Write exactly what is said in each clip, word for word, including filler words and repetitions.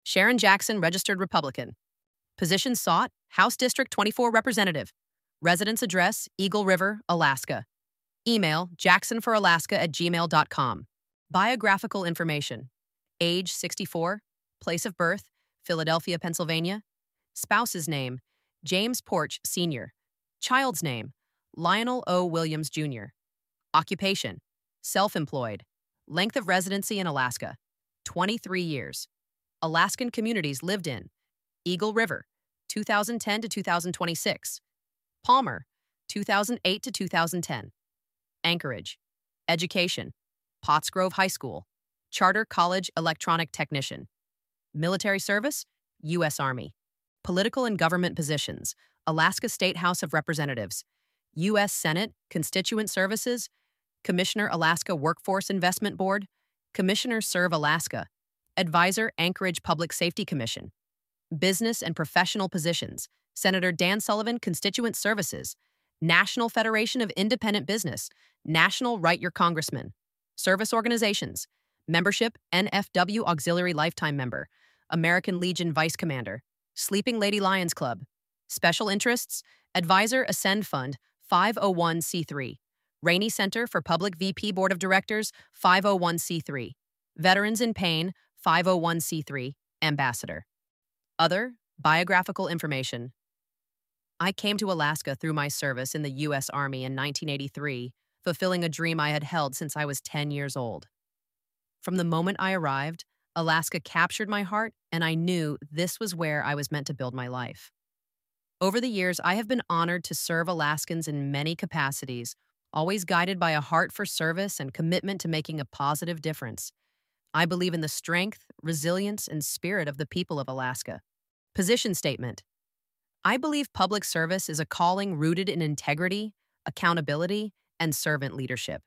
Sharon Jackson, registered Republican. Position sought, House District twenty-four representative. Residence address, Eagle River, Alaska. Email, jacksonforalaska at gmail dot com. Biographical information. Age, sixty-four. Place of birth, Philadelphia, Pennsylvania. Spouse's name, James Porch, Senior Child's name, Lionel O. Williams, Junior Occupation, self-employed. Length of residency in Alaska, twenty-three years. Alaskan communities lived in: Eagle River, two thousand ten to two thousand twenty-six. Palmer, two thousand eight to two thousand ten. Anchorage. Education, Pottsgrove High School. Charter College Electronic Technician. Military service, U S Army. Political and government positions, Alaska State House of Representatives, U S Senate, Constituent Services, Commissioner Alaska Workforce Investment Board, Commissioner Serve Alaska, Advisor Anchorage Public Safety Commission. Business and professional positions, Senator Dan Sullivan, Constituent Services, National Federation of Independent Business, National Write Your Congressman. Service organizations, membership N F W Auxiliary Lifetime Member, American Legion Vice Commander, Sleeping Lady Lions Club. Special interests, Advisor Ascend Fund, five oh one c three. Rainey Center for Public V P Board of Directors, five oh one c three. Veterans in Pain, five oh one c three. Ambassador. Other biographical information. I came to Alaska through my service in the U S Army in nineteen eighty-three, fulfilling a dream I had held since I was ten years old. From the moment I arrived, Alaska captured my heart, and I knew this was where I was meant to build my life. Over the years, I have been honored to serve Alaskans in many capacities, always guided by a heart for service and commitment to making a positive difference. I believe in the strength, resilience, and spirit of the people of Alaska. Position statement. I believe public service is a calling rooted in integrity, accountability, and servant leadership.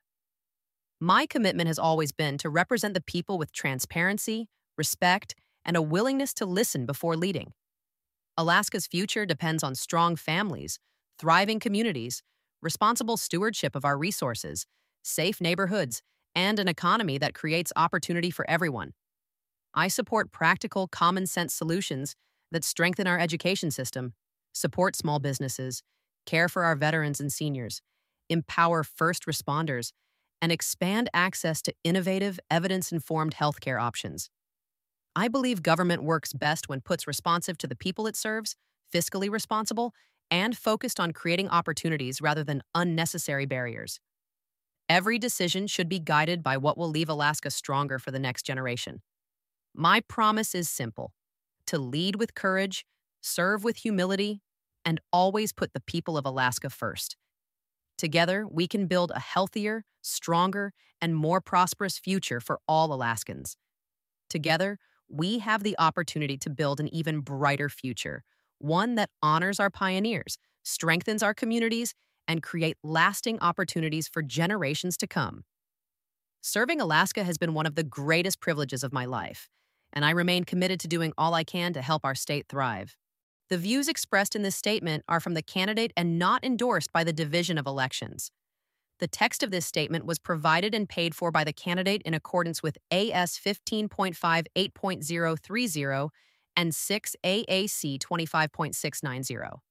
My commitment has always been to represent the people with transparency, respect, and a willingness to listen before leading. Alaska's future depends on strong families, thriving communities, responsible stewardship of our resources, safe neighborhoods, and an economy that creates opportunity for everyone. I support practical, common-sense solutions that strengthen our education system, support small businesses, care for our veterans and seniors, empower first responders, and expand access to innovative, evidence-informed healthcare options. I believe government works best when puts responsive to the people it serves, fiscally responsible, and focused on creating opportunities rather than unnecessary barriers. Every decision should be guided by what will leave Alaska stronger for the next generation. My promise is simple: to lead with courage, serve with humility, and always put the people of Alaska first. Together, we can build a healthier, stronger, and more prosperous future for all Alaskans. Together, we have the opportunity to build an even brighter future, one that honors our pioneers, strengthens our communities, and create lasting opportunities for generations to come. Serving Alaska has been one of the greatest privileges of my life, and I remain committed to doing all I can to help our state thrive. The views expressed in this statement are from the candidate and not endorsed by the Division of Elections. The text of this statement was provided and paid for by the candidate in accordance with A S fifteen point five eight point zero three zero and six A A C twenty-five point six nine zero.